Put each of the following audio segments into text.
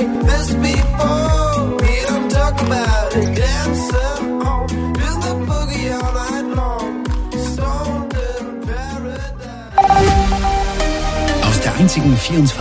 like this before. We don't talk about it, dancing on, do the boogie all night long. Stoned in paradise. Aus der einzigen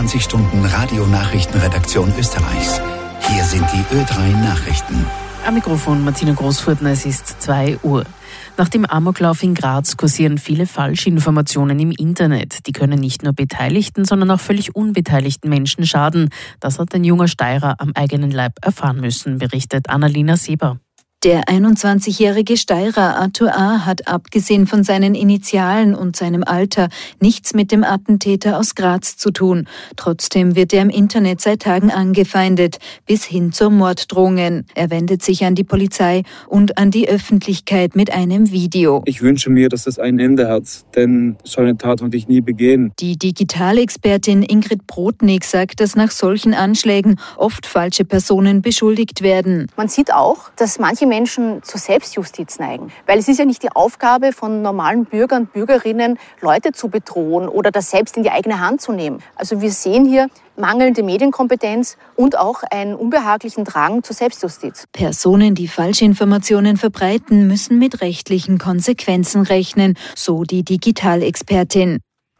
24-Stunden-Radio-Nachrichtenredaktion Österreichs. Hier sind die Ö3 Nachrichten. Am Mikrofon Martina Großfurtner, es ist 2 Uhr. Nach dem Amoklauf in Graz kursieren viele Falschinformationen im Internet. Die können nicht nur beteiligten, sondern auch völlig unbeteiligten Menschen schaden. Das hat ein junger Steirer am eigenen Leib erfahren müssen, berichtet Annalena Seber. Der 21-jährige Steirer Arthur A. hat abgesehen von seinen Initialen und seinem Alter nichts mit dem Attentäter aus Graz zu tun. Trotzdem wird er im Internet seit Tagen angefeindet, bis hin zu Morddrohungen. Er wendet sich an die Polizei und an die Öffentlichkeit mit einem Video. Ich wünsche mir, dass das ein Ende hat, denn so eine Tat wollte ich nie begehen. Die Digitalexpertin Ingrid Brodnik sagt, dass nach solchen Anschlägen oft falsche Personen beschuldigt werden. Man sieht auch, dass manche Menschen zur Selbstjustiz neigen. Weil es ist ja nicht die Aufgabe von normalen Bürgern und Bürgerinnen, Leute zu bedrohen oder das selbst in die eigene Hand zu nehmen. Also wir sehen hier mangelnde Medienkompetenz und auch einen unbehaglichen Drang zur Selbstjustiz. Personen, die Falschinformationen verbreiten, müssen mit rechtlichen Konsequenzen rechnen, so die Digitalexpertin.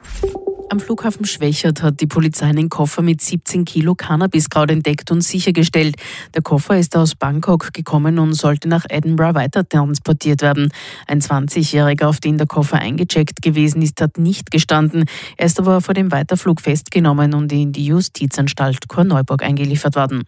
Am Flughafen Schwechat hat die Polizei einen Koffer mit 17 Kilo Cannabiskraut entdeckt und sichergestellt. Der Koffer ist aus Bangkok gekommen und sollte nach Edinburgh weiter transportiert werden. Ein 20-Jähriger, auf den der Koffer eingecheckt gewesen ist, hat nicht gestanden. Er ist aber vor dem Weiterflug festgenommen und in die Justizanstalt Korneuburg eingeliefert worden.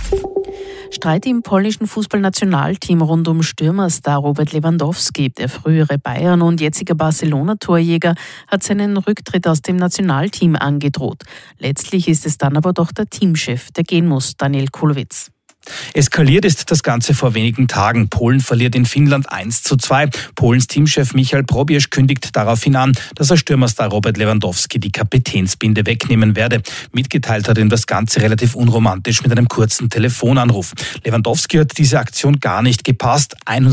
Streit im polnischen Fußballnationalteam rund um Stürmerstar Robert Lewandowski. Der frühere Bayern- und jetziger Barcelona-Torjäger hat seinen Rücktritt aus dem Nationalteam angedroht. Letztlich ist es dann aber doch der Teamchef, der gehen muss, Daniel Kulowitz. Eskaliert ist das Ganze vor wenigen Tagen. Polen verliert in Finnland 1:2. Polens Teamchef Michal Probierz kündigt daraufhin an, dass er Stürmerstar Robert Lewandowski die Kapitänsbinde wegnehmen werde. Mitgeteilt hat ihm das Ganze relativ unromantisch mit einem kurzen Telefonanruf. Lewandowski hat diese Aktion gar nicht gepasst.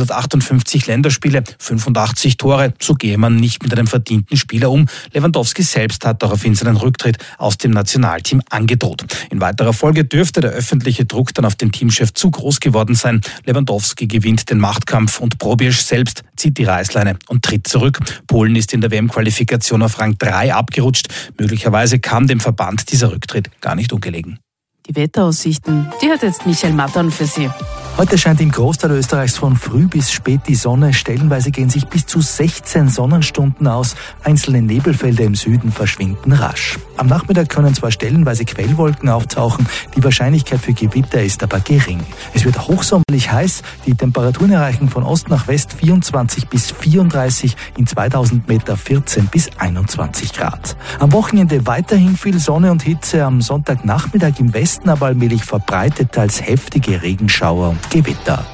158 Länderspiele, 85 Tore. So gehe man nicht mit einem verdienten Spieler um. Lewandowski selbst hat daraufhin seinen Rücktritt aus dem Nationalteam angedroht. In weiterer Folge dürfte der öffentliche Druck dann auf den Teamchef zu groß geworden sein. Lewandowski gewinnt den Machtkampf und Probierz selbst zieht die Reißleine und tritt zurück. Polen ist in der WM-Qualifikation auf Rang 3 abgerutscht. Möglicherweise kam dem Verband dieser Rücktritt gar nicht ungelegen. Die Wetteraussichten, die hat jetzt Michael Mattern für Sie. Heute scheint im Großteil Österreichs von früh bis spät die Sonne. Stellenweise gehen sich bis zu 16 Sonnenstunden aus. Einzelne Nebelfelder im Süden verschwinden rasch. Am Nachmittag können zwar stellenweise Quellwolken auftauchen, die Wahrscheinlichkeit für Gewitter ist aber gering. Es wird hochsommerlich heiß, die Temperaturen erreichen von Ost nach West 24 bis 34, in 2000 Meter 14 bis 21 Grad. Am Wochenende weiterhin viel Sonne und Hitze, am Sonntagnachmittag im Westen aber allmählich verbreitet teils heftige Regenschauer und Gewitter.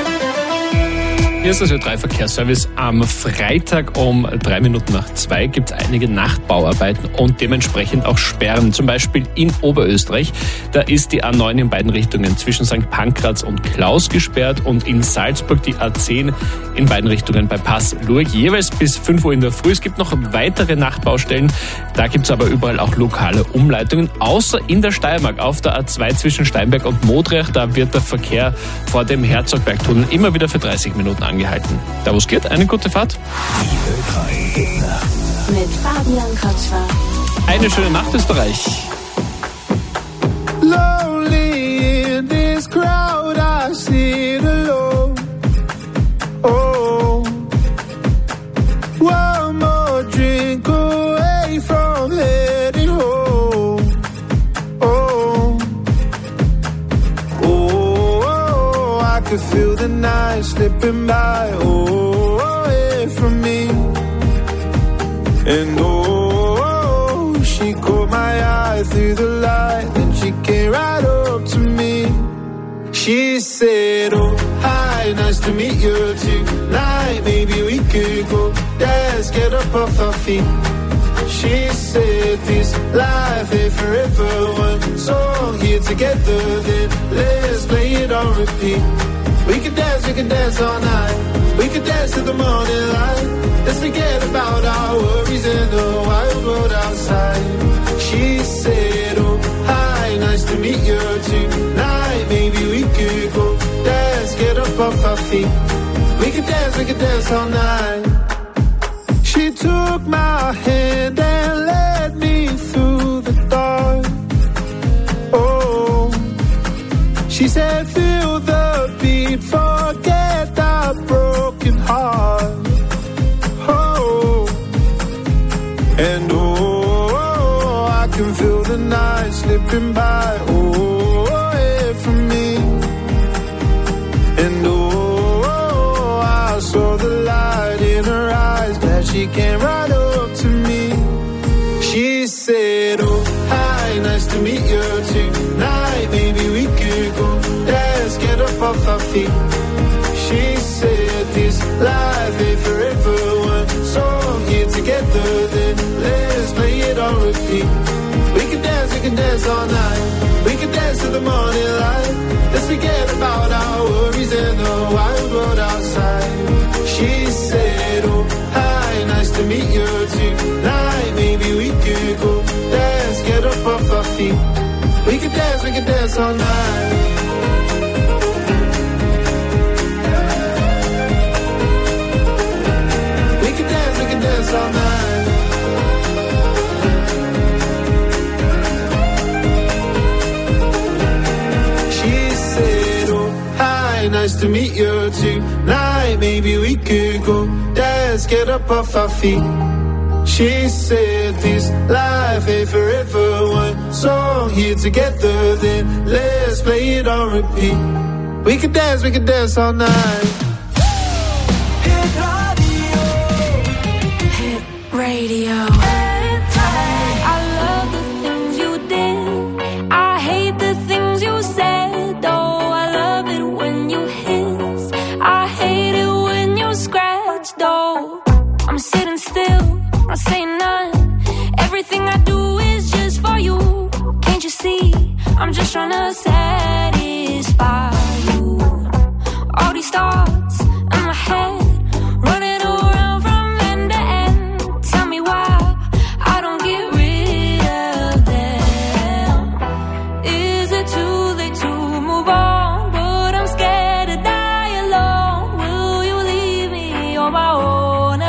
Hier ist das Ö3-Verkehrsservice. Am Freitag um 2:03 gibt es einige Nachtbauarbeiten und dementsprechend auch Sperren. Zum Beispiel in Oberösterreich. Da ist die A9 in beiden Richtungen zwischen St. Pankraz und Klaus gesperrt und in Salzburg die A10 in beiden Richtungen bei Pass-Lurch jeweils bis 5 Uhr in der Früh. Es gibt noch weitere Nachtbaustellen. Da gibt es aber überall auch lokale Umleitungen. Außer in der Steiermark auf der A2 zwischen Steinberg und Modrich. Da wird der Verkehr vor dem Herzogbergtunnel immer wieder für 30 Minuten angehalten. Da wo es geht, eine gute Fahrt. Mit Fabian Kotschwer. Eine schöne Nacht, Österreich. Lonely in this crowd, I sit alone. Oh, one more drink away from heading home. Oh, oh, I can feel the night slipping by. Oh, away from me. And oh, she caught my eye through the light, and she came right up to me. She said, oh, hi, nice to meet you tonight. Maybe we could go dance, get up off our feet. She said this life ain't forever. One song here together, then let's play it on repeat. We can dance all night. We can dance to the morning light. Let's forget about our worries in the wild world outside. She said, oh, hi, nice to meet you tonight. Maybe we could go dance, get up off our feet. We could dance all night. She took my hand and led me through the dark. Oh, she said feel the beat, forget that broken heart. Oh, and I can feel the night slipping by. Oh, away from me. And I saw the light in her eyes. Glad she came right up to me. She said, oh, hi, nice to meet you tonight. Maybe we could go dance, get up off our feet. She said, this life ain't forever. One song here together, then let's play it on repeat. We can dance all night. We can dance to the morning light. Let's forget about our worries and the wild world outside. She said, oh, hi, nice to meet you tonight. Maybe we could go dance, get up off our feet. We can dance all night. We can dance all night. Nice to meet you tonight. Maybe we could go dance, get up off our feet. She said this life ain't forever. One song here together, then let's play it on repeat. We could dance all night. Hit radio. Hit radio. I love the things you did. I hate the things you said. I'm sitting still, not saying none. Everything I do is just for you. Can't you see? I'm just trying to satisfy you. All these thoughts in my head, running around from end to end. Tell me why I don't get rid of them. Is it too late to move on? But I'm scared to die alone. Will you leave me on my own?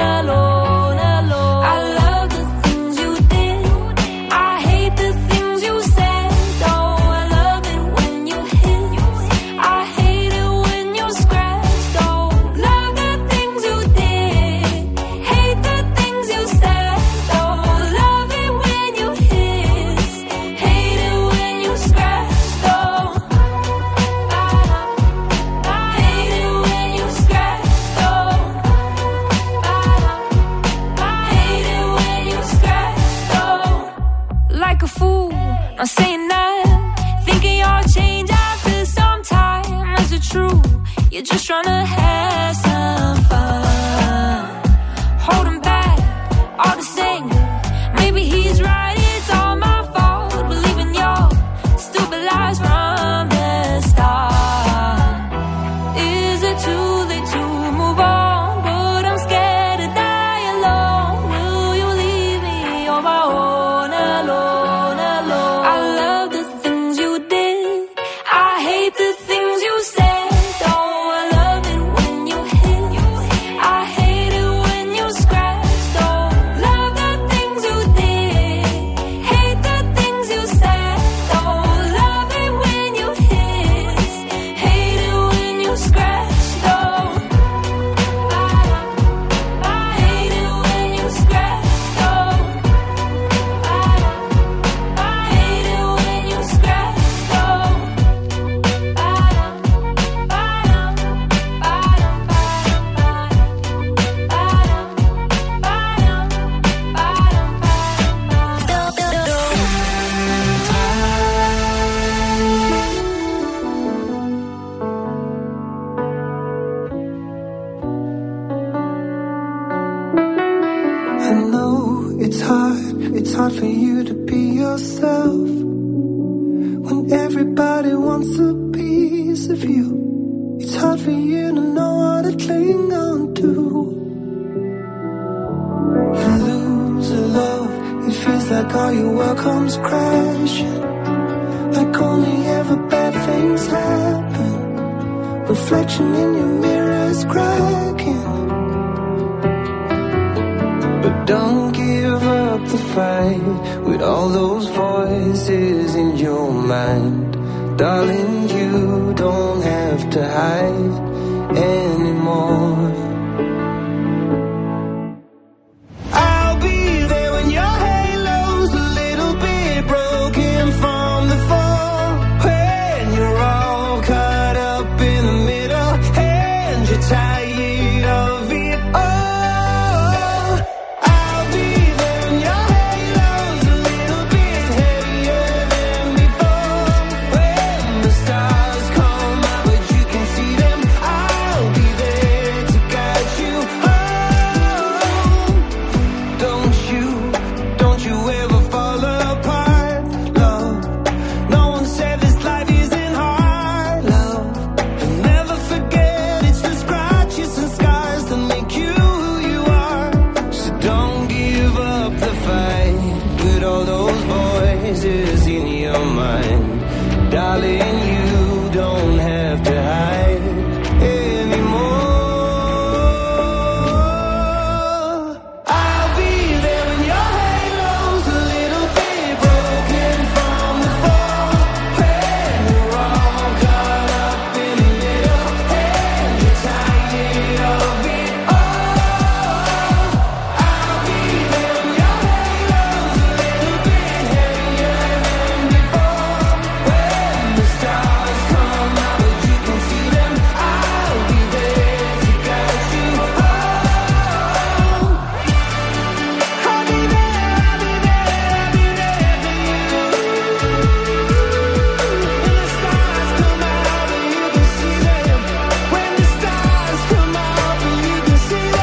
I'm saying that, thinking you'll change after some time. Is it true? You're just trying to have some fun. Holding back all the anger. Maybe he's right, it's all my fault. Believing your stupid lies from the start. Is it too late to move on? But I'm scared to die alone. Will you leave me on my own alone? It's hard for you to be yourself when everybody wants a piece of you. It's hard for you to know what to cling on to. You lose a love, it feels like all your world comes crashing. like only ever bad things happen. Reflection in your mirror's cracking. But don't give up the fight with all those voices in your mind. Darling, you don't have to hide anymore. I'll be there when your halo's a little bit broken from the fall. When you're all caught up in the middle and you're tired of it all. I'll be there when your halo's a little bit heavier than before. When the stars come out but you can see them, I'll be there to guide you home. Don't you ever fall apart, love. No one said this life isn't hard, love. And never forget it's the scratches and scars that make you who you are. So don't give up the fight with all those voices in your mind. Darling, you don't have to hide anymore. I'll be there when your halo's a little bit broken from the fall. When you're all caught up in the middle and you're tired of it all. I'll be there when your halo's a little bit heavier than before. When the stars come out but you can see them, I'll be there to guide you home. I'll be there, I'll be there, I'll be there for you. When the stars come out but you can see them. When the stars come out but you can see them.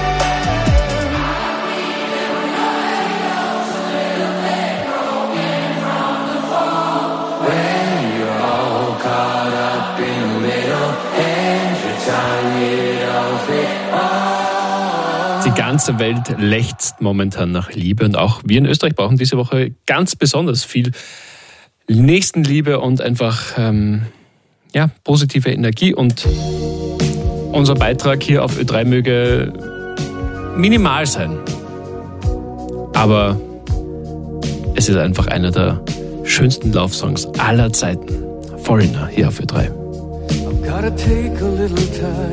When you're all caught up in the middle and you're tired of it all. Die ganze Welt lechzt momentan nach Liebe und auch wir in Österreich brauchen diese Woche ganz besonders viel Nächstenliebe und einfach positive Energie. Und unser Beitrag hier auf Ö3 möge minimal sein. Aber es ist einfach einer der schönsten Love-Songs aller Zeiten. Foreigner hier auf Ö3. I've gotta take a little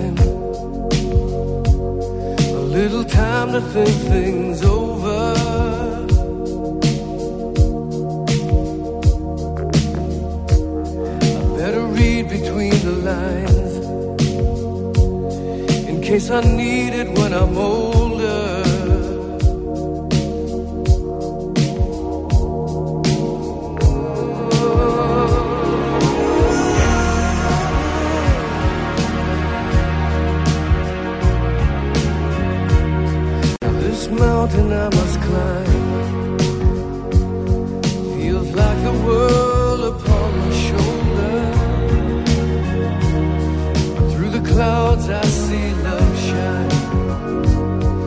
time to think things over. I better read between the lines in case I need it when I'm older. This mountain I must climb feels like the world upon my shoulder. Through the clouds I see love shine.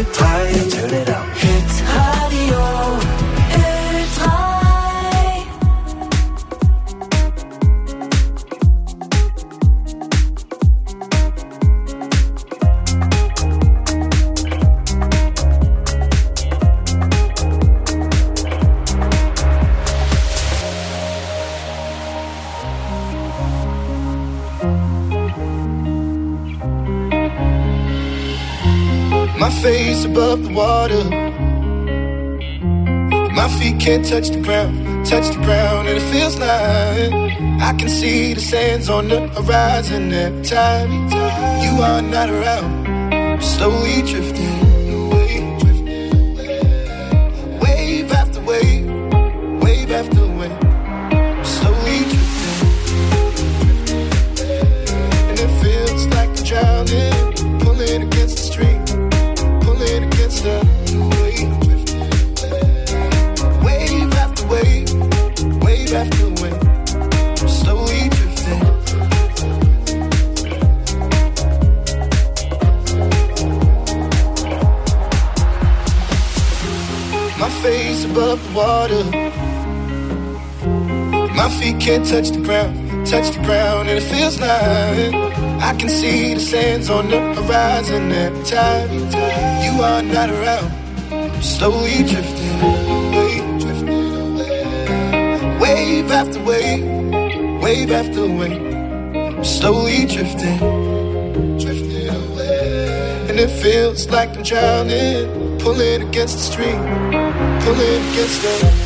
Ö3, turn it up. Hitradio Ö3. My face above the water, my feet can't touch the ground, and it feels like I can see the sands on the horizon every time you are not around. I'm slowly drifting away, wave after wave, wave after wave. I'm slowly drifting, and it feels like I'm drowning, pulling against the stream. Against the wave, wave after wave, wave after wave, I'm slowly drifting. My face above the water, my feet can't touch the ground, and it feels like I can see the sands on the horizon every time you are not around. I'm slowly drifting away, wave after wave, wave after wave. I'm slowly drifting away, and it feels like I'm drowning, pulling against the stream, pulling against the.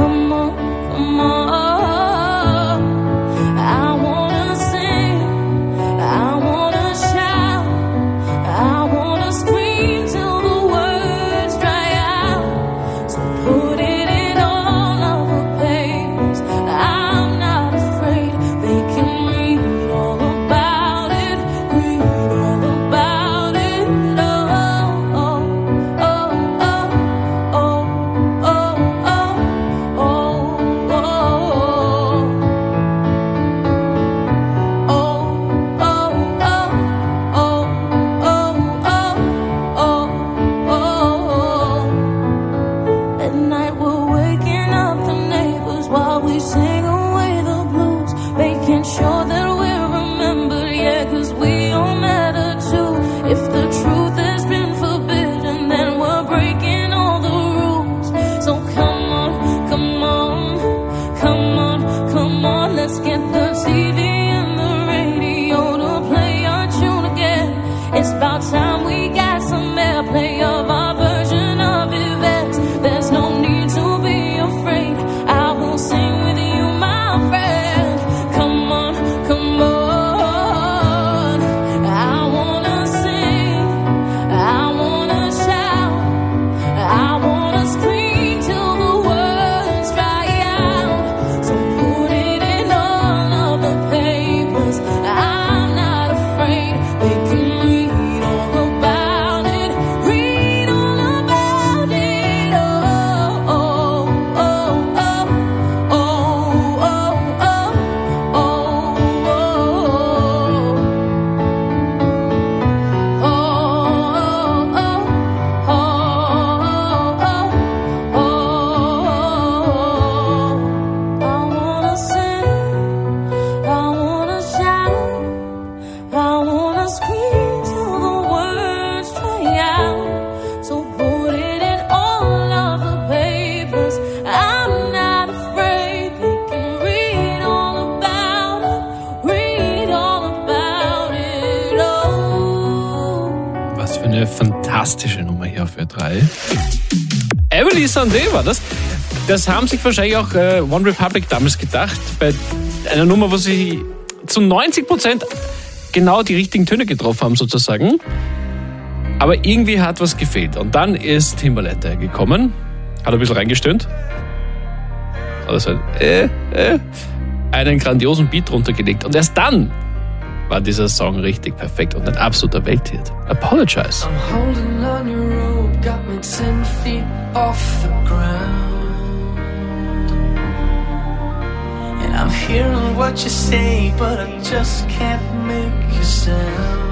I wanna sing fantastische Nummer hier auf Ö3. Emily Sandé war das. Das haben sich wahrscheinlich auch One Republic damals gedacht, bei einer Nummer, wo sie zu 90% genau die richtigen Töne getroffen haben, sozusagen. Aber irgendwie hat was gefehlt. Und dann ist Timbaland gekommen, hat ein bisschen reingestöhnt. Also einen grandiosen Beat runtergelegt. Und erst dann war dieser Song richtig perfekt und ein absoluter Welthit. Apologize. I'm holding on your rope, got me 10 feet off the ground. And I'm hearing what you say, but I just can't make a sound.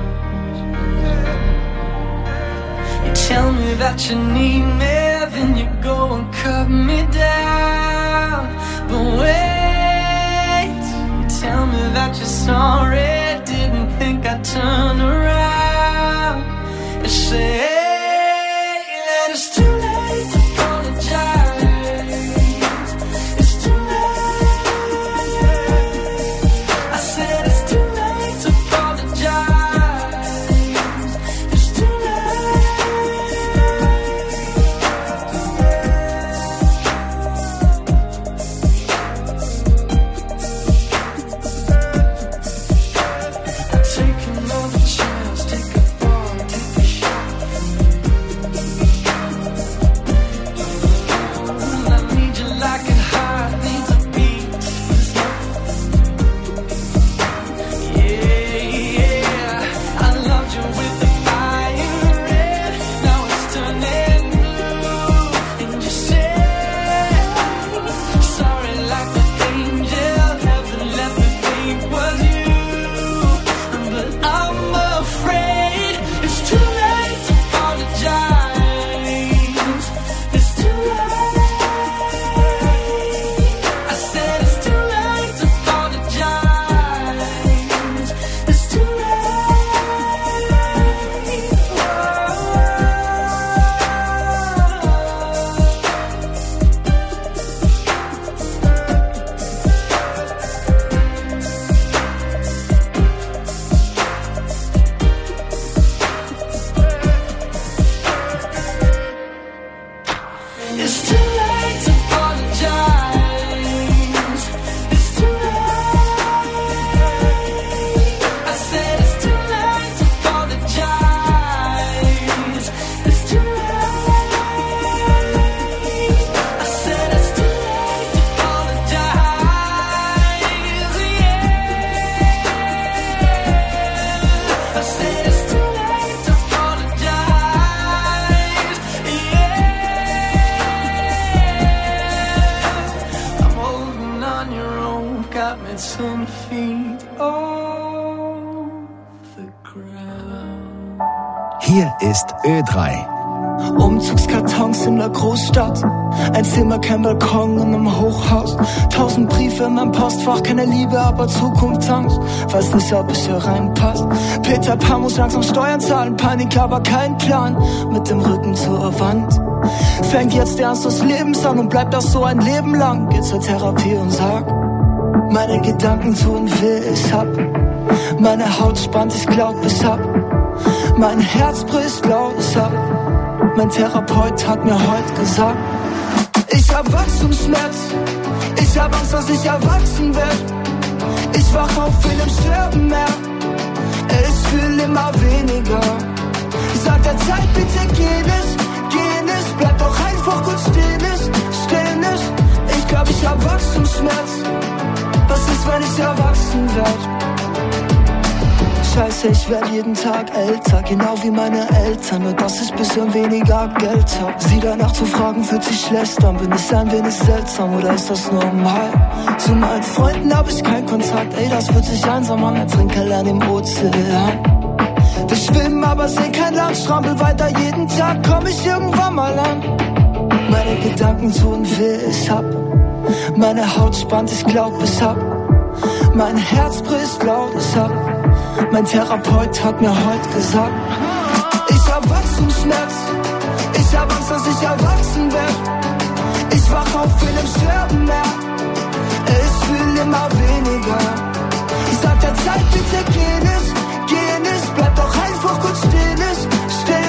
You tell me that you need me, then you go and cut me down. But wait, you tell me that you're sorry, didn't think I'd turn around. You say that it's too late to apologize. It's too late. I said it's too late to apologize. It's too Hier ist Ö3. Umzugskartons in der Großstadt, ein Zimmer, kein Balkon in einem Hochhaus, 1000 Briefe in meinem Postfach, keine Liebe, aber Zukunftsangst, weiß nicht, ob es hier reinpasst. Peter Pan muss langsam Steuern zahlen, Panik, aber kein Plan, mit dem Rücken zur Wand. Fängt jetzt der Ernst des Lebens an und bleibt das so ein Leben lang. Geh zur Therapie und sag, meine Gedanken tun weh, ich hab meine Haut spannt, ich glaub, ich hab mein Herz bricht laut, ich hab mein Therapeut hat mir heute gesagt, ich hab Wachstumsschmerz, ich hab Angst, dass ich erwachsen werd. Ich wach auf in dem Sterbenmeer, ich fühl immer weniger. Sag der Zeit, bitte geh nicht, bleib doch einfach kurz still nicht. Ich glaub, ich hab Wachstumsschmerz, was ist, wenn ich erwachsen werd? Scheiße, ich werd jeden Tag älter, genau wie meine Eltern, nur dass ich bisschen weniger Geld hab. Sie danach zu fragen, fühlt sich schlecht an, bin ich ein wenig seltsam oder ist das normal? Zu meinen Freunden hab ich keinen Kontakt, ey, das fühlt sich einsam an, als Trinkerlern im Ozean. Wir schwimmen, aber sehen kein Land, strampel weiter, jeden Tag komm ich irgendwann mal an. Meine Gedanken tun weh, ich hab meine Haut spannt, ich glaub, ich hab mein Herz bricht laut, ich hab mein Therapeut hat mir heute gesagt, ich hab Wachstumsschmerz, ich hab Angst, dass ich erwachsen werd. Ich wach auf in dem Sterbenmeer, ich fühl immer weniger. Ich sag der Zeit, bitte geh nicht, bleib doch einfach kurz still nicht.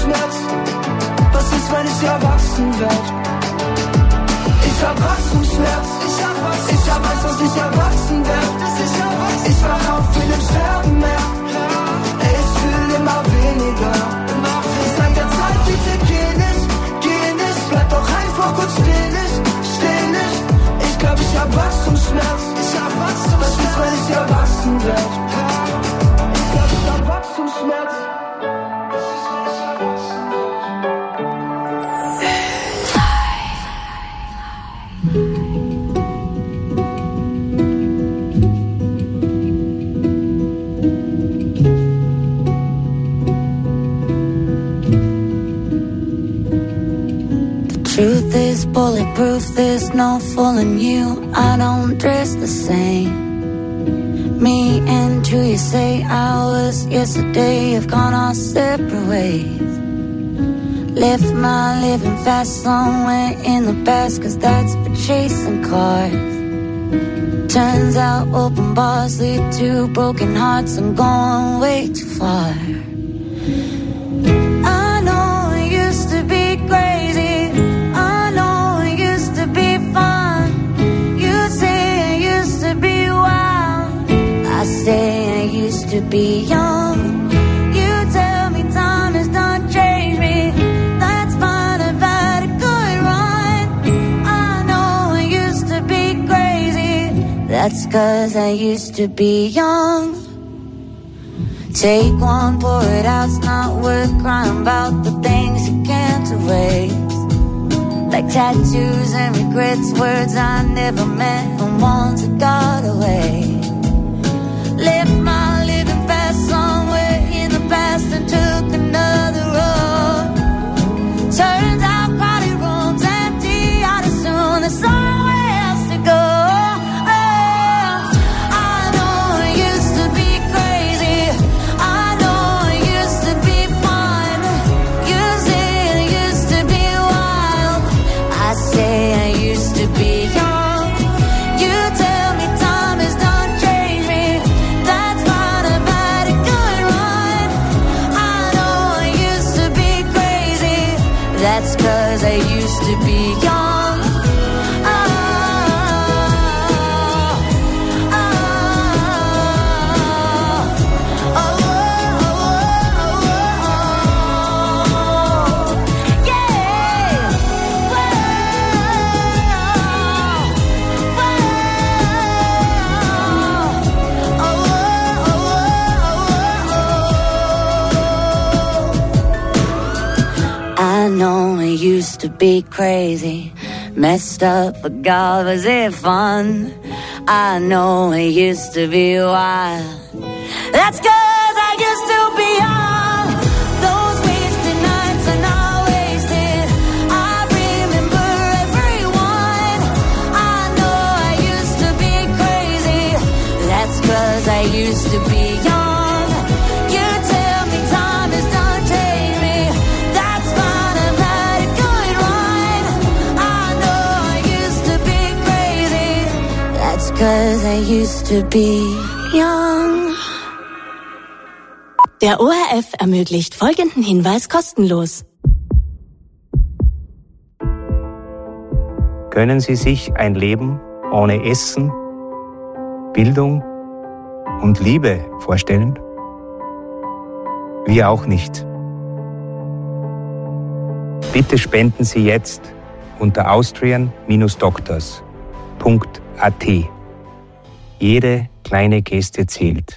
Wachstumsschmerz. Was ist, wenn ich erwachsen werd? Ich hab Wachstumsschmerz. Ich hab Angst, dass ich erwachsen werd. Ich wach auf, will im Sterben mehr. Ich fühl immer weniger. Seit der Zeit bitte geh nicht. Bleib doch einfach kurz steh nicht. Ich glaub, ich hab Wachstumsschmerz. Was ist, wenn ich erwachsen werd? Ich glaub, ich hab Wachstumsschmerz. Truth is bulletproof, there's no fooling you. I don't dress the same. Me and you, you say hours yesterday have gone our separate ways. Left my living fast somewhere in the past, 'cause that's for chasing cars. Turns out open bars lead to broken hearts. I'm going way too far. I know it used to be crazy. I know it used to be fun. You say it used to be wild. I say I used to be young. You tell me time has done changed me. That's fine, I've had a good run. I know I used to be crazy. That's 'cause I used to be young. Take one, pour it out, it's not worth crying about the things you can't erase. Like tattoos and regrets, words I never meant, and ones that got away. Left my living fast somewhere in the past and took another road. Turns out crowded rooms empty, I'd assume there's somewhere else to go. That's 'cause I used to be young. I know it used to be crazy, messed up, but God, was it fun? I know it used to be wild. That's 'cause I used to be young. Those wasted nights are not wasted. I remember everyone. I know I used to be crazy. That's 'cause I used to be young. You tell me time has done changed me. That's fine, I've had a good run. I know I used to be crazy. That's 'cause I used to be young. Der ORF ermöglicht folgenden Hinweis kostenlos. Können Sie sich ein Leben ohne Essen, Bildung und Liebe vorstellen? Wir auch nicht. Bitte spenden Sie jetzt unter austrian-doctors.at. Jede kleine Geste zählt.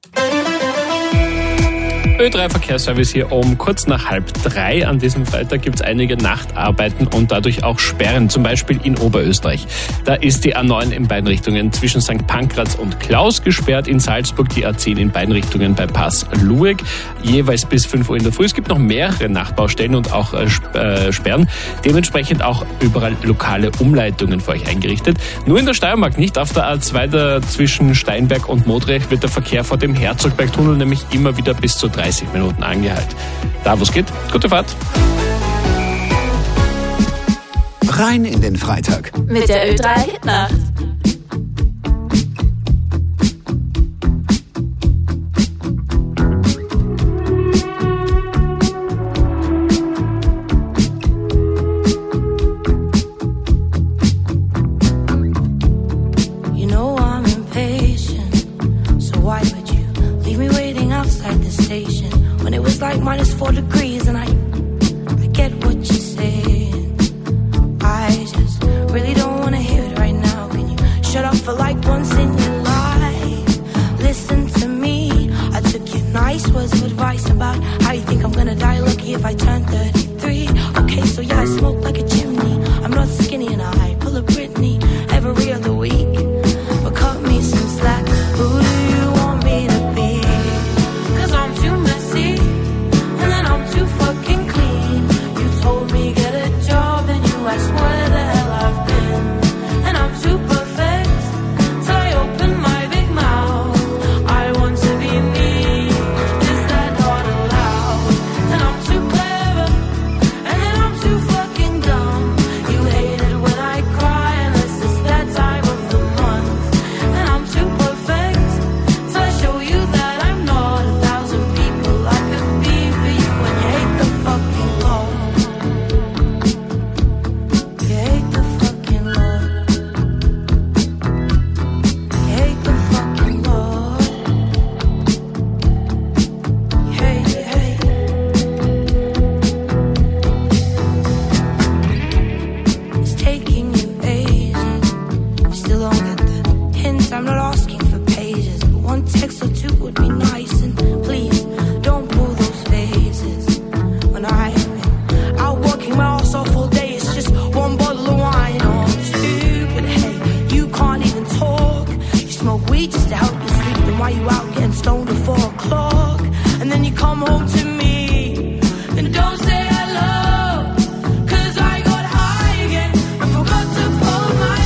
Ö3 Verkehrsservice hier um kurz nach 2:30. An diesem Freitag gibt es einige Nachtarbeiten und dadurch auch Sperren, zum Beispiel in Oberösterreich. Da ist die A9 in beiden Richtungen zwischen St. Pankraz und Klaus gesperrt, in Salzburg die A10 in beiden Richtungen bei Pass Lueg, jeweils bis 5 Uhr in der Früh. Es gibt noch mehrere Nachbaustellen und auch Sperren, dementsprechend auch überall lokale Umleitungen für euch eingerichtet. Nur in der Steiermark nicht. Auf der A2 zwischen Steinberg und Modrich wird der Verkehr vor dem Herzogbergtunnel nämlich immer wieder bis zu 30 Minuten angehalten. Da, wo es geht, gute Fahrt. Rein in den Freitag. Mit der Ö3 Hitnacht. taking you ages. You still don't get the hint, I'm not asking for pages, but one text or two would be nice. And please, don't pull those phases. When I've been out working my ass off all day, it's just one bottle of wine or two. But hey, you can't even talk. You smoke weed just to help you sleep. Then why you out getting stoned at 4 o'clock? And then you come home to me and don't say hello, 'cause I got high again and forgot to fold my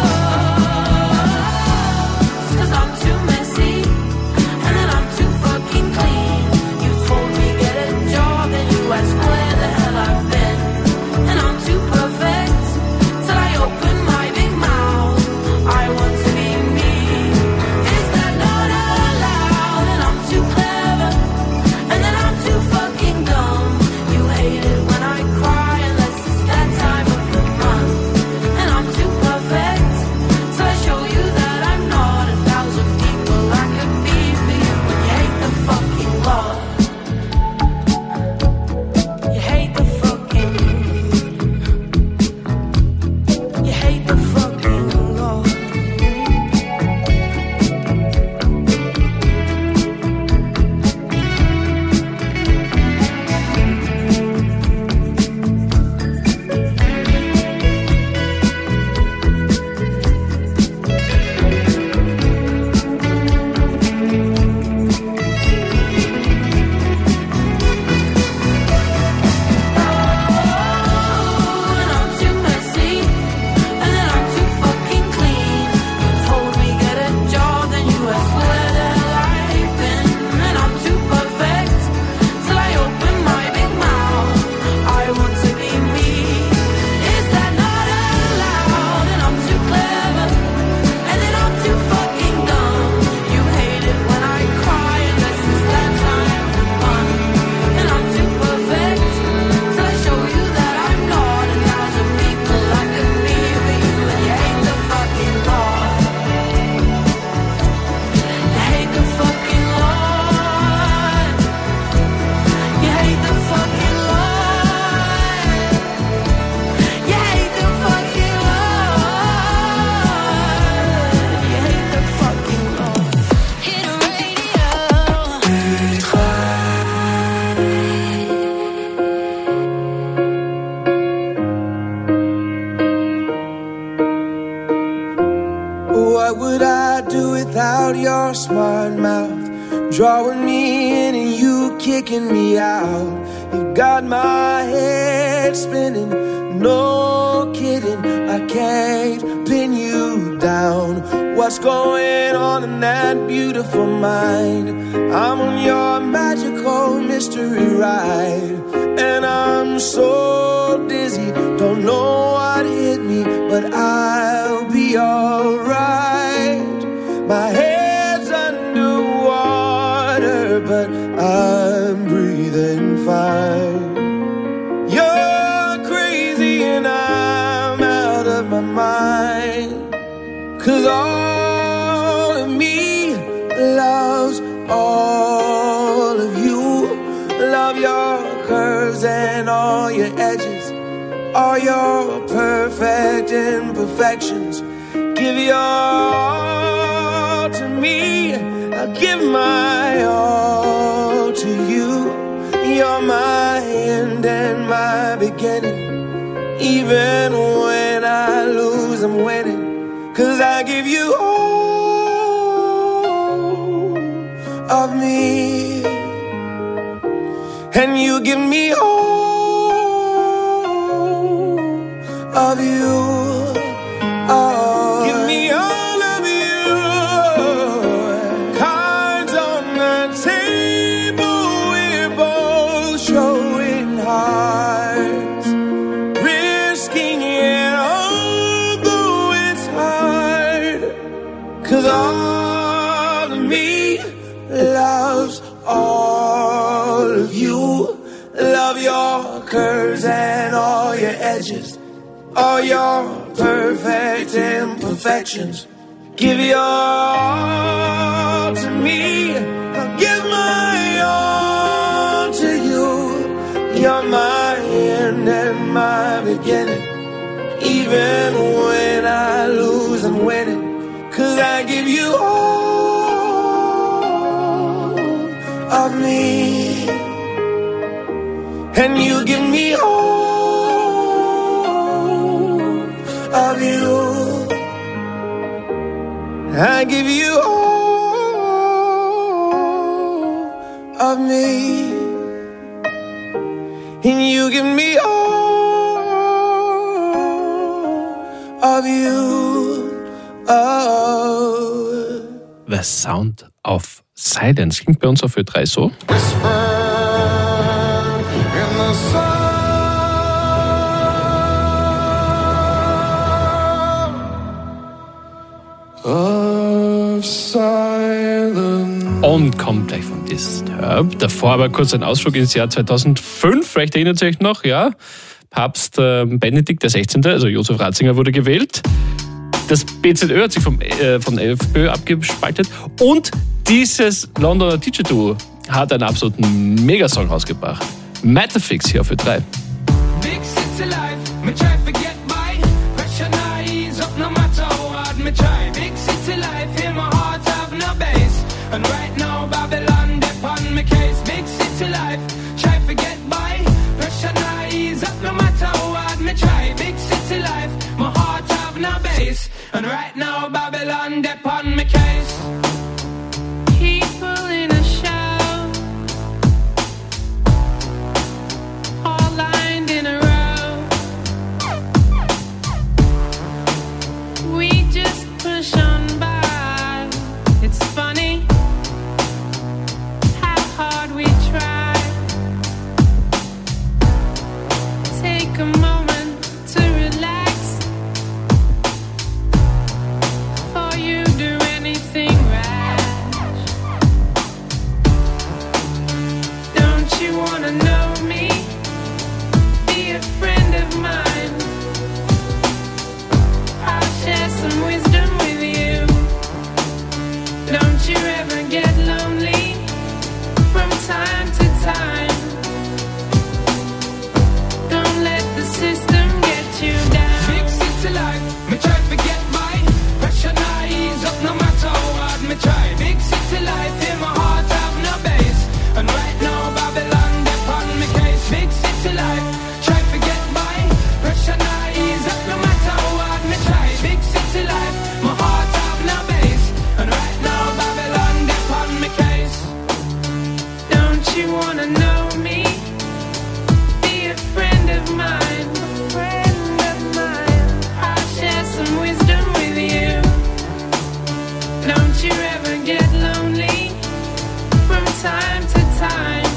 clothes. 'Cause I'm too messy and then I'm too fucking clean. You told me get a job and you asked where the hell I've been. And I'm too perfect till I open my big mouth. I want to be me. Is that not allowed? And I'm too clever and then I'm too fucking dumb. You hate it when I cry unless it's that time of the month. And I'm too perfect till I show you that I'm not 1,000 people I could be for you. And you hate the fucking law. You hate the fucking. You hate the fucking law. And I'm too messy and then I'm too fucking clean. You told me get a job, then you asked where the hell I've been. And I'm too perfect till I open my big mouth. I want to be me. Is that not allowed? And I'm too clever and then I'm too fucking dumb. You hate it when I cry unless it's that time of the month. And I'm too perfect till I show you that I'm not 1,000 people I could be for you. And you hate the fucking law. You hate the fucking law. You hate the fucking law. You hate the fucking law. You hate the fucking law. Hit a radio. What would I do without your smart mouth? Drawing me in and you kicking me out. You got my head spinning, no kidding. I can't pin you down. What's going on in that beautiful mind? I'm on your magical mystery ride, and I'm so dizzy, don't know what hit me, but I'll be alright. My head's underwater, but I'm breathing fine. You're crazy and I'm out of my mind, 'cause all of me loves all of you. Love your curves and all your edges, all your perfect imperfections. Give your all to me, I'll give my all to you. You're my end and my beginning. Even when I lose, I'm winning, 'cause I give you all of me, and you give me all of you. Give me all of you. Cards on the table, we're both showing hearts, risking it although it's hard. 'Cause all of me loves all of you. Love your curves and all your edges, all your perfect imperfections. Give your all to me, I'll give my all to you. You're my end and my beginning. Even I'm winning, 'cause I give you all of me, and you give me all of you. I give you all of me, and you give me all of you. Oh. The Sound of Silence klingt bei uns auf Ö3 so. Und kommt gleich von Disturbed. Davor aber kurz ein Ausflug ins Jahr 2005. Vielleicht erinnert ihr euch noch, ja? Papst Benedikt XVI., also Josef Ratzinger, wurde gewählt. Das BZÖ hat sich von FPÖ abgespaltet. Und dieses Londoner DJ-Duo hat einen absoluten Megasong rausgebracht. Metafix hier auf Ö3. Big city life, me try forget my pressure ease up no matter how hard me try. Big city life, in my heart have no base. And right now Babylon upon me case. Big city life, try forget my pressure ease up no matter how hard me try. Big city life, my heart have no base. And right now Babylon upon me case. People in a show, all lined in a row. We just push on by. It's funny how hard we try. Take a moment to relax. Before you do anything rash. Don't you wanna know me? Be a friend of mine. I'll share some wisdom with you. Don't you ever get lonely from time to time. Don't let the system get you down. Big city life, me try forget my pressure ease up no matter how hard me try. Big city life, in my heart have no base. And right now Babylon upon me case. Big city life, try forget my pressure ease up no matter how hard me try. Big city life, my heart have no base. And right now Babylon upon me case. Don't you wanna know me? Be a friend of mine. A friend of mine. I'll share some wisdom with you. Don't you ever get lonely from time to time.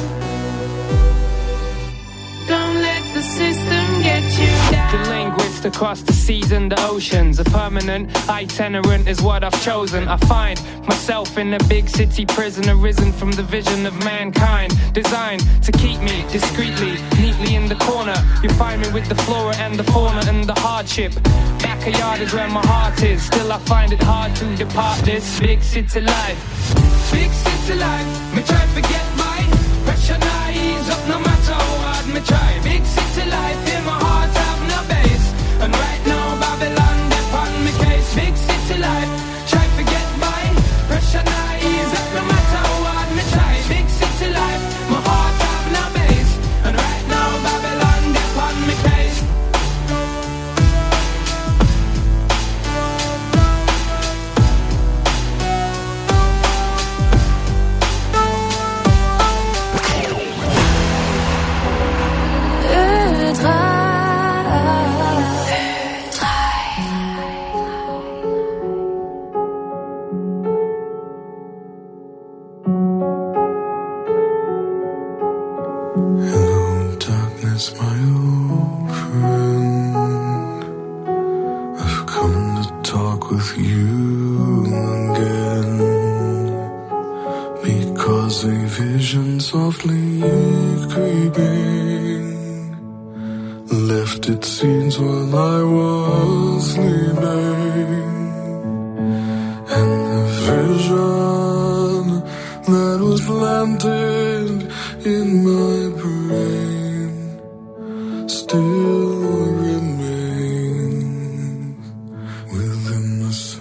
Don't let the system get you down. The linguist across the seas and the oceans. A permanent itinerant is what I've chosen. I find myself in a big city prison, arisen from the vision of mankind, designed to keep me discreetly, neatly in the corner. You find me with the flora and the fauna and the hardship. Backyard is where my heart is. Still I find it hard to depart this big city life. Big city life, me try forget my pressure ease up no matter how hard me try. Big city life, in my heart have no base. And right now Babylon upon me case. Big city life, try forget my pressure ease up no matter how hard me try. Big city life, my heart have no base. And right now Babylon upon me case. Hello, darkness, my old friend. I've come to talk with you again, because a vision softly creeping left its scenes while I was sleeping, and the vision that was planted in my brain still remains within the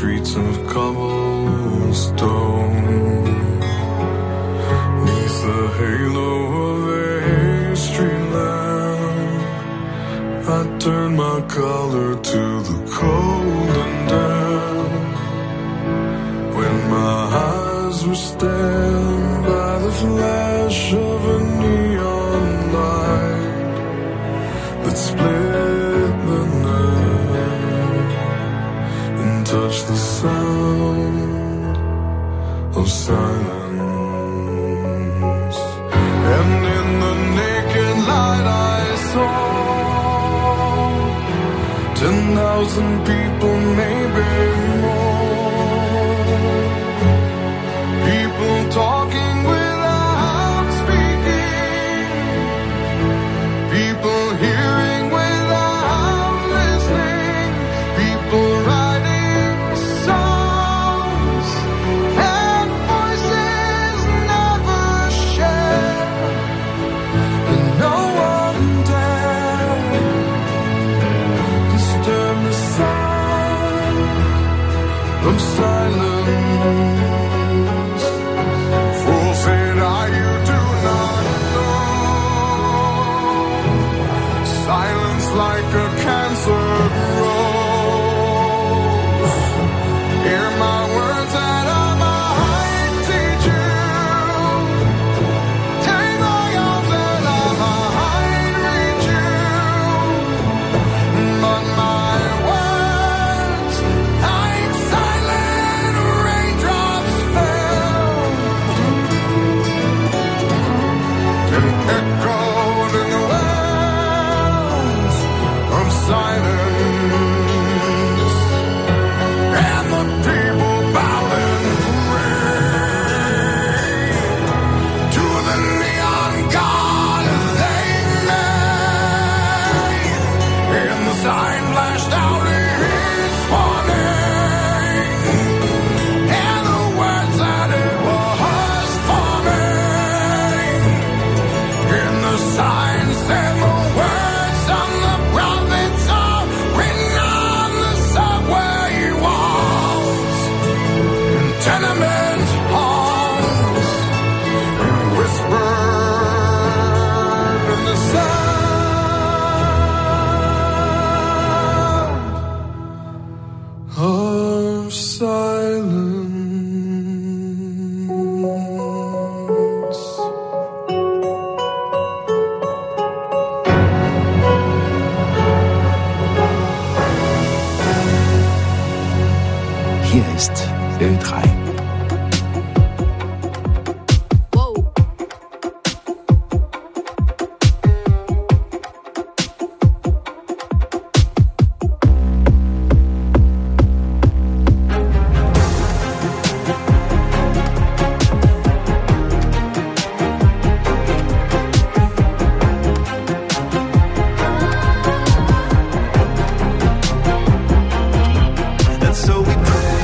streets of cobblestone. Neath the halo of a street lamp, I turn my collar to the cold and damp. When my eyes were stabbed by the flash of a neon light that split the night and touched the sound of silence. And in the naked light I saw 10,000 people, maybe more. People talking without speaking. People hearing without listening. People writing songs and voices never shared. And no one dared disturb the sound of silence. Fool said I, you do not know. Silence like a cancer grows. Hear my words that I might teach you. Take my arms that I might reach you. But my words, like silent raindrops, fell and echoed in the wells of silence. And the people bowed and prayed to the neon god they made. And the sign flashed out his warning, and the words that it was forming. And the sign said the words on the prophets are written on the subway walls and tenement halls, and whispered in the sound of silence. Hier ist Ö3. And so we pray.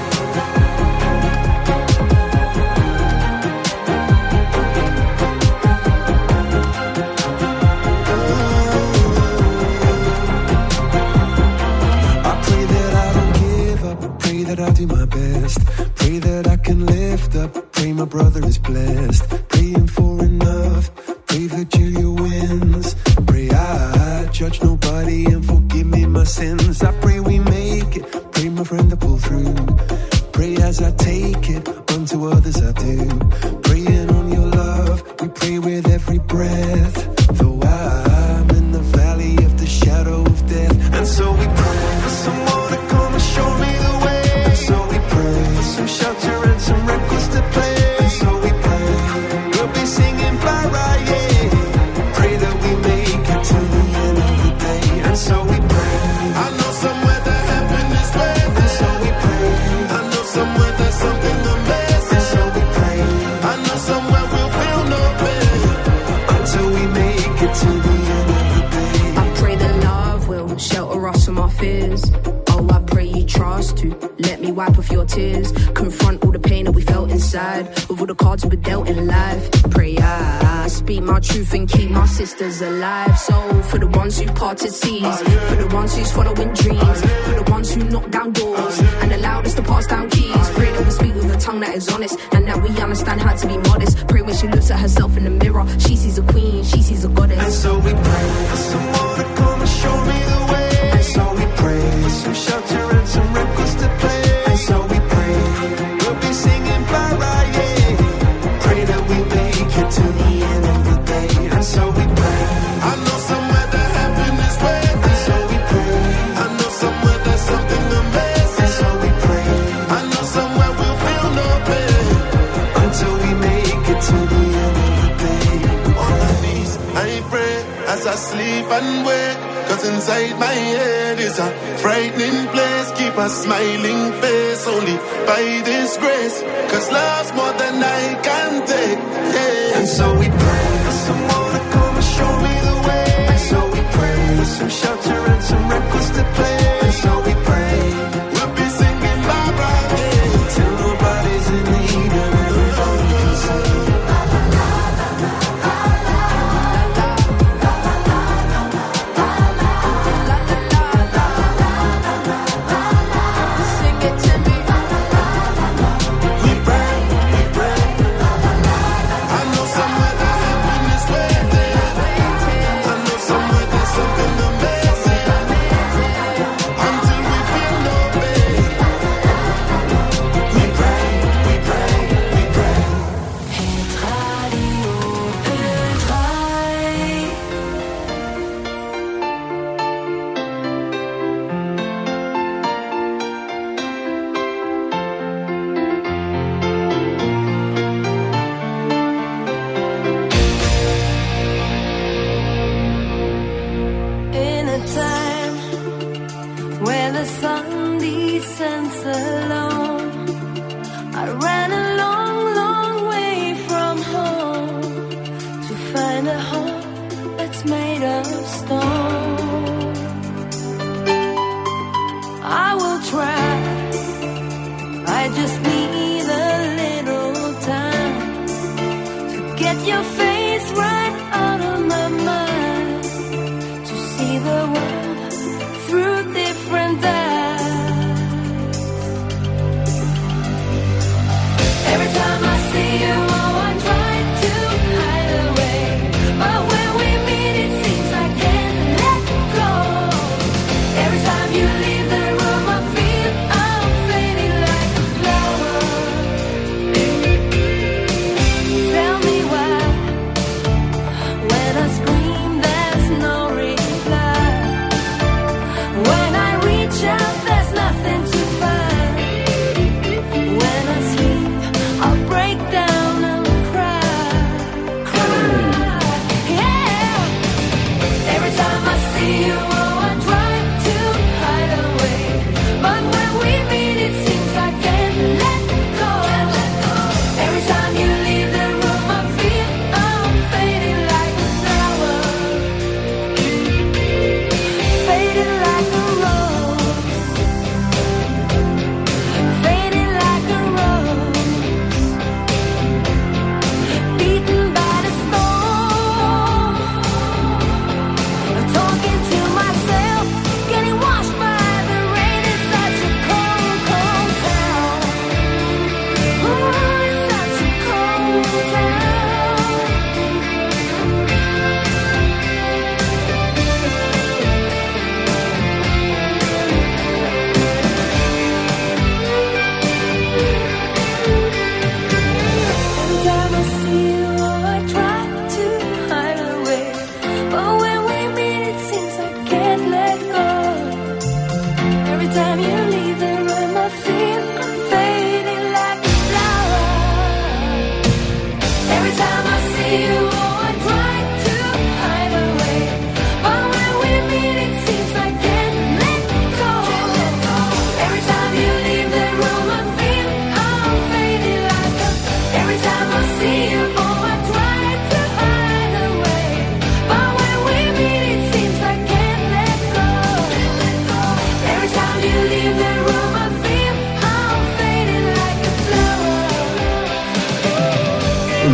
I pray that I don't give up. Pray that I do my best. Pray that I can lift up. Pray my brother is blessed. Praying for enough. Pray Virgilia wins. Pray I judge nobody and forgive me my sins. I pray we make it. Pray my friend to pull through. Pray as I take it. Unto others I do. Praying on your love. We pray with every breath. Though I'm in the valley of the shadow of death. And so we pray for someone to come and show me the way. And so we pray for some shelter and some records to play. And so we pray we'll be singing bye bye, yeah. Pray that we make it to the end of the day. And so we pray. I know somewhere that heaven is waiting. And so we pray. I know somewhere there's something amazing. And so we pray. I know somewhere we'll feel no pain until we make it to the end. let me wipe off your tears. Confront all the pain that we felt inside, with all the cards we were dealt in life. Pray I speak my truth and keep my sisters alive. So for the ones who parted seas, for the ones who's following dreams, for the ones who knock down doors and allowed us to pass down keys. Pray that we speak with a tongue that is honest, and that we understand how to be modest. Pray when she looks at herself in the mirror, she sees a queen, she sees a goddess. And so we pray for someone to come and show me the way. And so we pray for some shelter and some records to play. And so we pray we'll be singing Mariah. Pray that we make it to the end of the day. And so we pray. I know somewhere that heaven is waiting. And so we pray. I know somewhere there's something amazing. And so we pray. I know somewhere we'll feel no pain until we make it to the end of the day. On my knees, I pray as I sleep and wake. 'Cause inside my head is a frightening place. Keep a smiling face only by this grace. 'Cause love's more than I can take. Hey. And so we pray for someone to come and show me the way. And so we pray for some shelter and some records to play. And so we pray we'll be singing Mariah till nobody's in need and everybody can sing. Every time you leave the room, I feel I'm fading like a flower.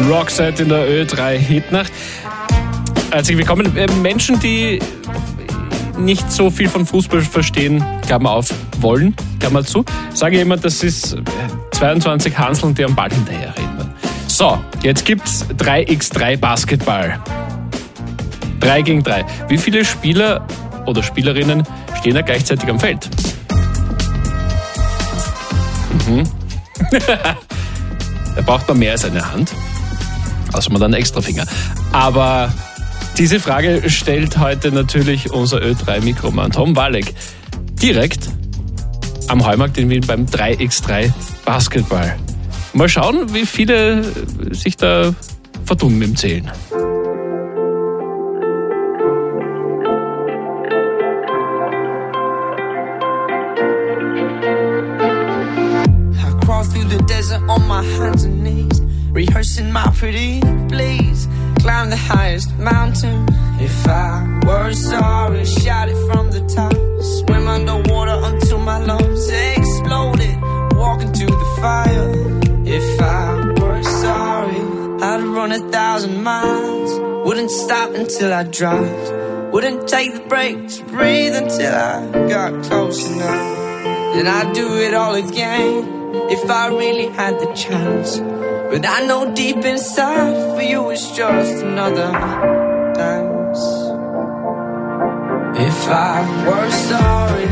Roxette in der Ö3 Hitnacht. Also wir kommen Menschen, die nicht so viel von Fußball verstehen, Klammer auf, wollen, Klammer zu. Sage jemand, das ist 22 Hanseln, die am Ball hinterherreden. So, jetzt gibt's 3x3 Basketball. 3 gegen 3. Wie viele Spieler oder Spielerinnen stehen da gleichzeitig am Feld? Da braucht man mehr als eine Hand. Außer man dann einen Extrafinger. Aber diese Frage stellt heute natürlich unser Ö3-Mikroman Tom Walek direkt am Heumarkt in Wien beim 3x3 Basketball. Mal schauen, wie viele sich da verdummen im Zählen. I crawl through the desert on my hands and knees, rehearsing my pretty please. Climb the highest mountain. If I were sorry, shout it from the top. Swim underwater until my lungs exploded. Walk into the fire. If I were sorry, I'd run 1,000 miles. Wouldn't stop until I dropped. Wouldn't take the breaks, breathe until I got close enough. Then I'd do it all again if I really had the chance. But I know deep inside for you it's just another dance. If I were sorry,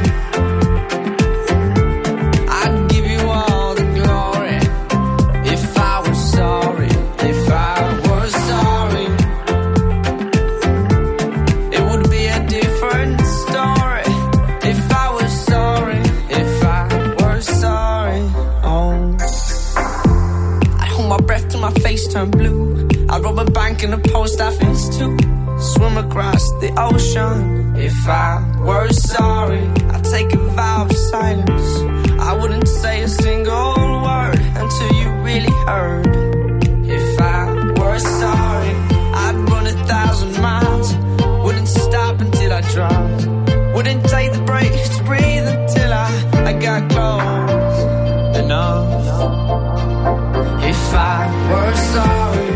I'd give you all the glory. If I were sorry, if I were sorry, it would be a different story. If I was sorry, if I were sorry, oh, my breath till my face turned blue. I'd rob a bank and a post office too. Swim across the ocean. If I were sorry, I'd take a vow of silence. I wouldn't say a single word until you really heard. If I were sorry, I'd run 1,000 miles. Wouldn't stop until I dropped. Wouldn't take the breaks to breathe until I got close enough. If I were sorry,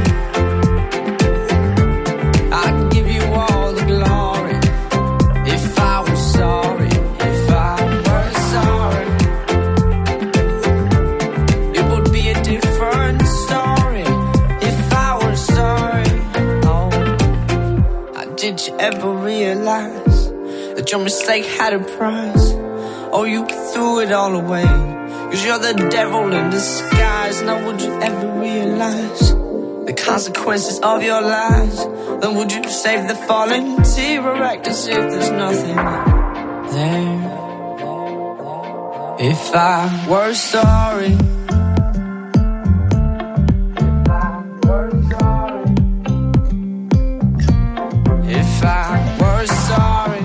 I'd give you all the glory. If I was sorry, if I were sorry, it would be a different story. If I were sorry, oh, did you ever realize that your mistake had a price? Or you threw it all away? 'Cause you're the devil in disguise. Now would you ever realize the consequences of your lies? Then would you save the fallen tear or act as if there's nothing there? If I were sorry, if I were sorry,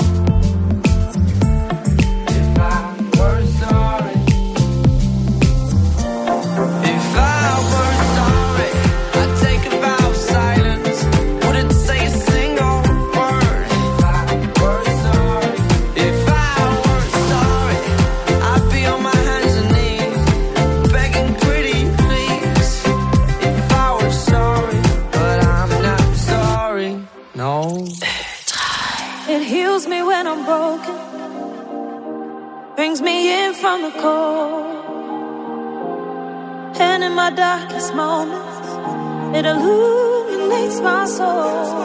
brings me in from the cold, and in my darkest moments, it illuminates my soul.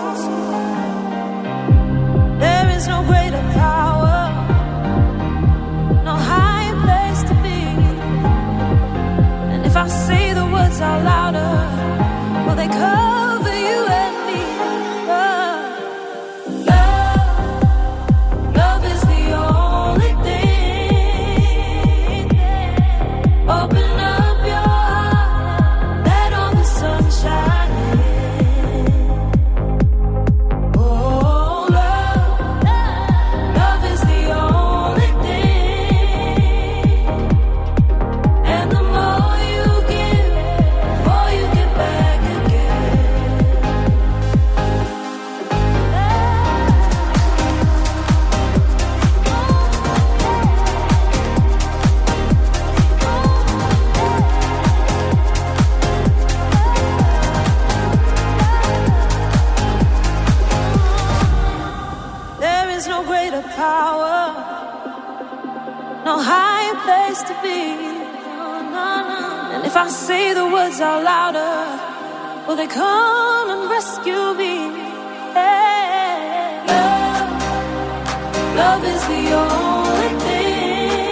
There is no greater power, no higher place to be, and if I say the words out louder, will they cover you and me? Love is the only thing. Open up your heart, let all the sunshine in. Oh, love be. And if I say the words out louder, will they come and rescue me? Hey, love is the only thing.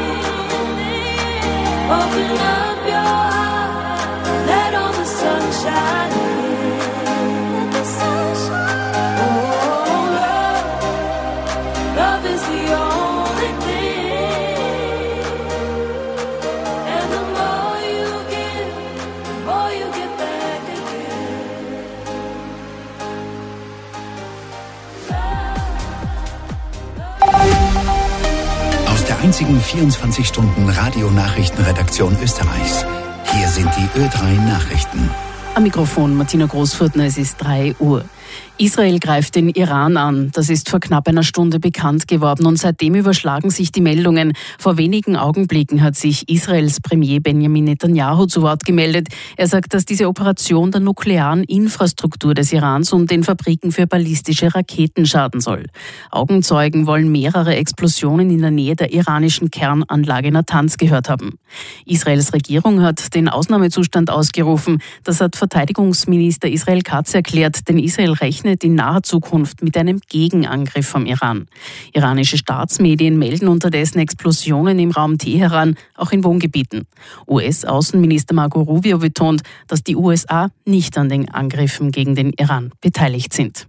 Open up your heart, let all the sunshine in. Let the sunshine. Oh, love is the only thing. And the more you give, the more you get back again. Aus der einzigen 24-Stunden-Radio-Nachrichtenredaktion Österreichs. Hier sind die Ö3 Nachrichten. Am Mikrofon Martina Großfurtner, es ist 3 Uhr. Israel greift den Iran an. Das ist vor knapp einer Stunde bekannt geworden und seitdem überschlagen sich die Meldungen. Vor wenigen Augenblicken hat sich Israels Premier Benjamin Netanyahu zu Wort gemeldet. Er sagt, dass diese Operation der nuklearen Infrastruktur des Irans und den Fabriken für ballistische Raketen schaden soll. Augenzeugen wollen mehrere Explosionen in der Nähe der iranischen Kernanlage Natanz gehört haben. Israels Regierung hat den Ausnahmezustand ausgerufen. Das hat Verteidigungsminister Israel Katz erklärt, denn Israel rechnet in naher Zukunft mit einem Gegenangriff vom Iran. Iranische Staatsmedien melden unterdessen Explosionen im Raum Teheran, auch in Wohngebieten. US-Außenminister Marco Rubio betont, dass die USA nicht an den Angriffen gegen den Iran beteiligt sind.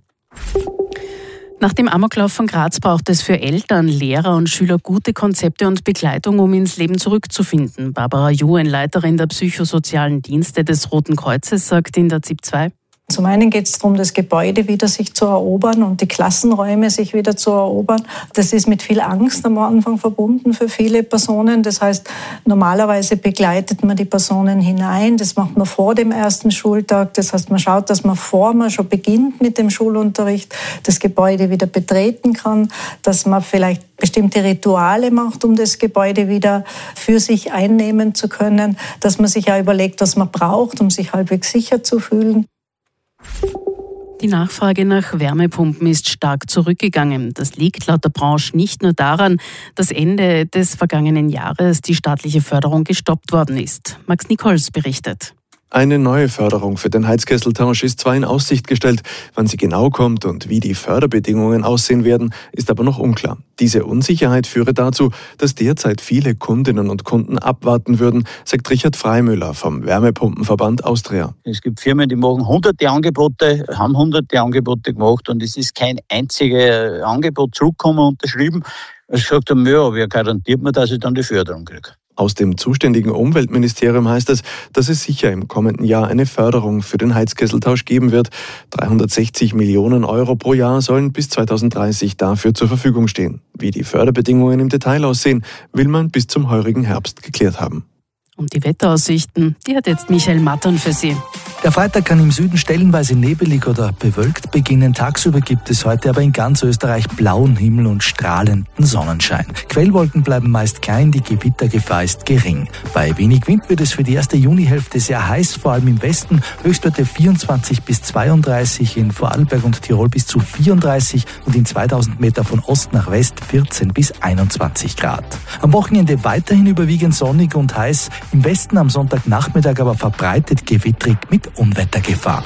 Nach dem Amoklauf von Graz braucht es für Eltern, Lehrer und Schüler gute Konzepte und Begleitung, um ins Leben zurückzufinden. Barbara Juhen, Leiterin der psychosozialen Dienste des Roten Kreuzes, sagt in der ZIP 2: Zum einen geht es darum, das Gebäude wieder sich zu erobern und die Klassenräume sich wieder zu erobern. Das ist mit viel Angst am Anfang verbunden für viele Personen. Das heißt, normalerweise begleitet man die Personen hinein. Das macht man vor dem ersten Schultag. Das heißt, man schaut, dass man bevor man schon beginnt mit dem Schulunterricht, das Gebäude wieder betreten kann, dass man vielleicht bestimmte Rituale macht, um das Gebäude wieder für sich einnehmen zu können, dass man sich auch überlegt, was man braucht, um sich halbwegs sicher zu fühlen. Die Nachfrage nach Wärmepumpen ist stark zurückgegangen. Das liegt laut der Branche nicht nur daran, dass Ende des vergangenen Jahres die staatliche Förderung gestoppt worden ist. Max Nichols berichtet. Eine neue Förderung für den Heizkesseltausch ist zwar in Aussicht gestellt, wann sie genau kommt und wie die Förderbedingungen aussehen werden, ist aber noch unklar. Diese Unsicherheit führe dazu, dass derzeit viele Kundinnen und Kunden abwarten würden, sagt Richard Freimüller vom Wärmepumpenverband Austria. Es gibt Firmen, die machen hunderte Angebote, haben hunderte Angebote gemacht und es ist kein einziges Angebot zurückgekommen, unterschrieben. Es sagt haben, ja, wer garantiert mir, dass ich dann die Förderung kriege? Aus dem zuständigen Umweltministerium heißt es, dass es sicher im kommenden Jahr eine Förderung für den Heizkesseltausch geben wird. 360 Millionen Euro pro Jahr sollen bis 2030 dafür zur Verfügung stehen. Wie die Förderbedingungen im Detail aussehen, will man bis zum heurigen Herbst geklärt haben. Und die Wetteraussichten, die hat jetzt Michael Mattern für Sie. Der Freitag kann im Süden stellenweise nebelig oder bewölkt beginnen. Tagsüber gibt es heute aber in ganz Österreich blauen Himmel und strahlenden Sonnenschein. Quellwolken bleiben meist klein, die Gewittergefahr ist gering. Bei wenig Wind wird es für die erste Junihälfte sehr heiß, vor allem im Westen. Höchstwerte 24 bis 32, in Vorarlberg und Tirol bis zu 34 und in 2000 Meter von Ost nach West 14 bis 21 Grad. Am Wochenende weiterhin überwiegend sonnig und heiß. Im Westen am Sonntagnachmittag aber verbreitet gewittrig mit Unwettergefahr.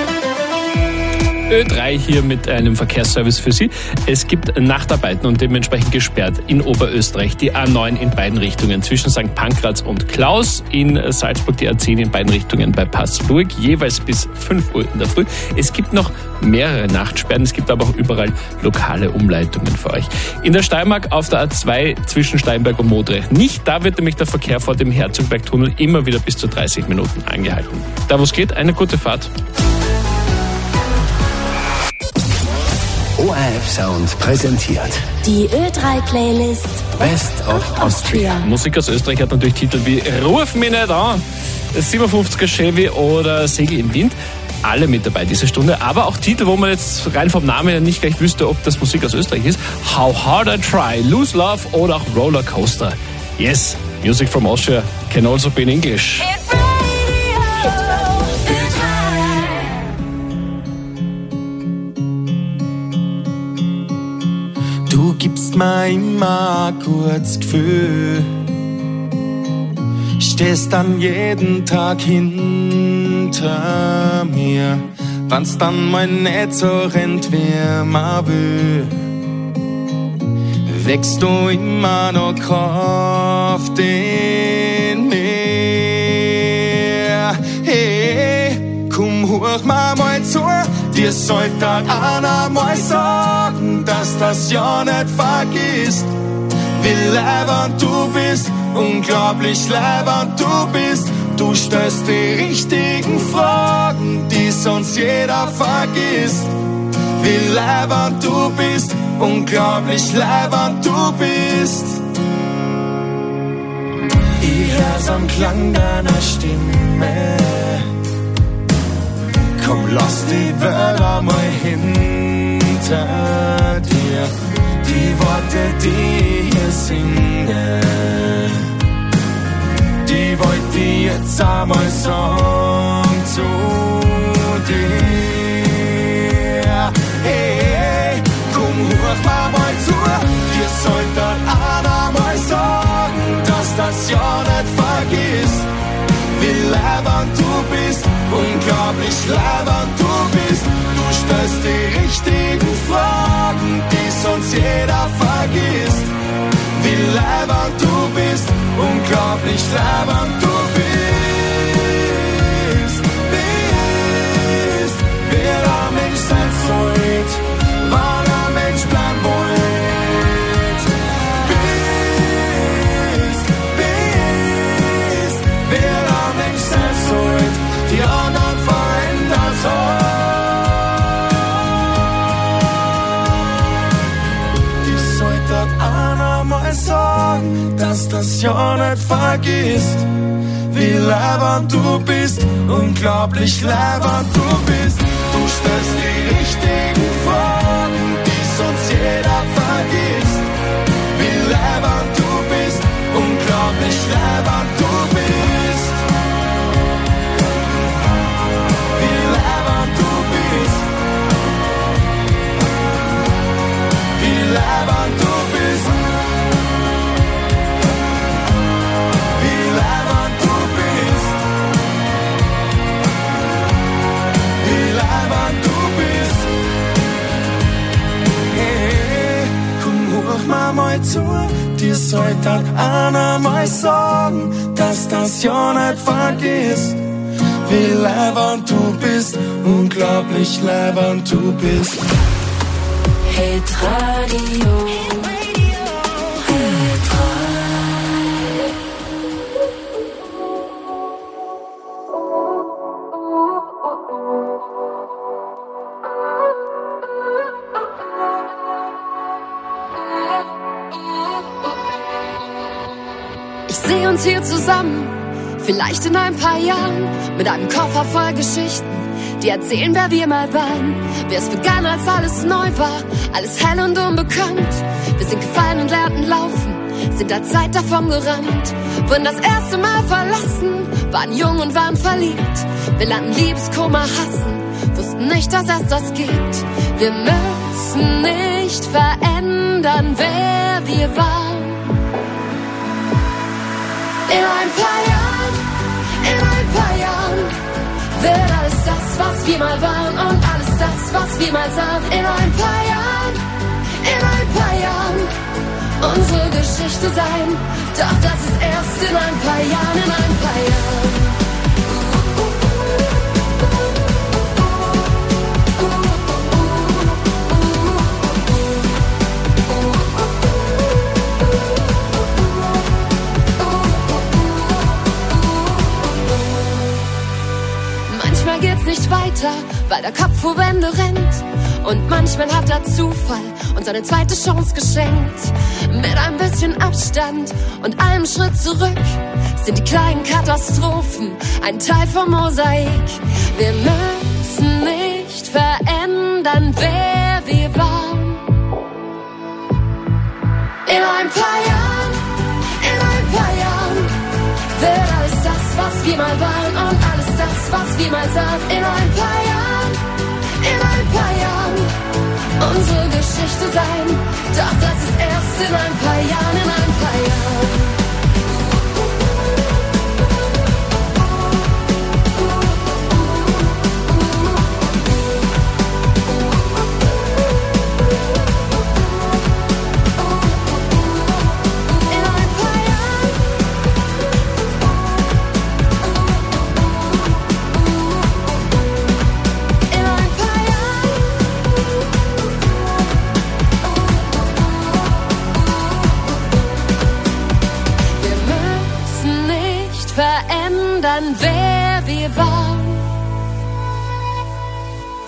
Ö3 hier mit einem Verkehrsservice für Sie. Es gibt Nachtarbeiten und dementsprechend gesperrt in Oberösterreich die A9 in beiden Richtungen zwischen St. Pankraz und Klaus, in Salzburg die A10 in beiden Richtungen bei Passburg, jeweils bis 5 Uhr in der Früh. Es gibt noch mehrere Nachtsperren, es gibt aber auch überall lokale Umleitungen für euch. In der Steiermark auf der A2 zwischen Steinberg und Modrech nicht, da wird nämlich der Verkehr vor dem Herzogbergtunnel immer wieder bis zu 30 Minuten angehalten. Da wo es geht, eine gute Fahrt. ORF Sound präsentiert Die Ö3-Playlist Best of Austria. Musik aus Österreich hat natürlich Titel wie Ruf mich nicht an, 57er Chevy oder Segel im Wind. Alle mit dabei diese Stunde, aber auch Titel, wo man jetzt rein vom Namen her nicht gleich wüsste, ob das Musik aus Österreich ist. How Hard I Try, Lose Love oder auch Roller Coaster. Yes, music from Austria can also be in English. Du gibst mir immer ein gutes Gefühl. stehst dann jeden Tag hinter mir, wenn's dann mal nicht so rennt, wie man will. Wächst du immer noch Kraft in mir. Hey, komm, hoch mal zu, dir sollte einer mal sagen, dass das ja nicht vergisst. Wie leibend du bist, unglaublich leibend du bist. Du stellst die richtigen Fragen, die sonst jeder vergisst. Wie leibend du bist, unglaublich leibend du bist. Ich hör's am Klang deiner Stimme. Komm, lass die Welt einmal hinter dir. Die Worte, die ich hier singe, die wollte ich jetzt einmal sagen zu dir. Hey, komm, hör mal zu, dir sollte einer mal sagen, dass das ja nicht vergisst. Wie leibend du bist, unglaublich leibend du bist. Du stellst die richtigen Fragen, die sonst jeder vergisst. Wie leibend du bist, unglaublich leibend du bist. Wer ein Mensch sein sollt, wann ein Mensch bleiben wollt. Bist, wer ein Mensch sein sollt, die anderen verändern soll. Sagen, dass das ja nicht vergisst. Wie leibend du bist, unglaublich leibend du bist. Du stellst die richtigen Fragen, die sonst jeder vergisst. Wie leibend du bist, unglaublich leibend du bist. Wie leibend du bist. Wie leibend du bist. Mal zu, dir sollte einer mal sagen, dass das ja nicht vergisst. Wie leibend du bist, unglaublich leibend du bist. Hitradio. Hier zusammen, vielleicht in ein paar Jahren, mit einem Koffer voll Geschichten, die erzählen, wer wir mal waren, wie es begann, als alles neu war, alles hell und unbekannt. Wir sind gefallen und lernten laufen, sind der Zeit davon gerannt, wurden das erste Mal verlassen, waren jung und waren verliebt. Wir lernten Liebeskummer hassen, wussten nicht, dass es das gibt. Wir müssen nicht verändern, wer wir waren. In ein paar Jahren wird alles das, was wir mal waren und alles das, was wir mal sahen. In ein paar Jahren unsere Geschichte sein. Doch das ist erst in ein paar Jahren, in ein paar Jahren. Geht's nicht weiter, weil der Kopf vor Wände rennt. Und manchmal hat der Zufall uns eine zweite Chance geschenkt. Mit ein bisschen Abstand und einem Schritt zurück sind die kleinen Katastrophen ein Teil vom Mosaik. Wir müssen nicht verändern, wer wir waren. In ein paar Jahren wird alles das, was wir mal waren und alles das, was wir mal sahen. In ein paar Jahren unsere Geschichte sein. Doch das ist erst in ein paar Jahren, in ein paar Jahren. ändern, wer wir waren.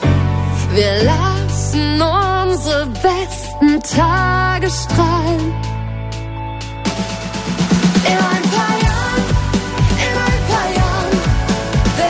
Wir lassen unsere besten Tage strahlen.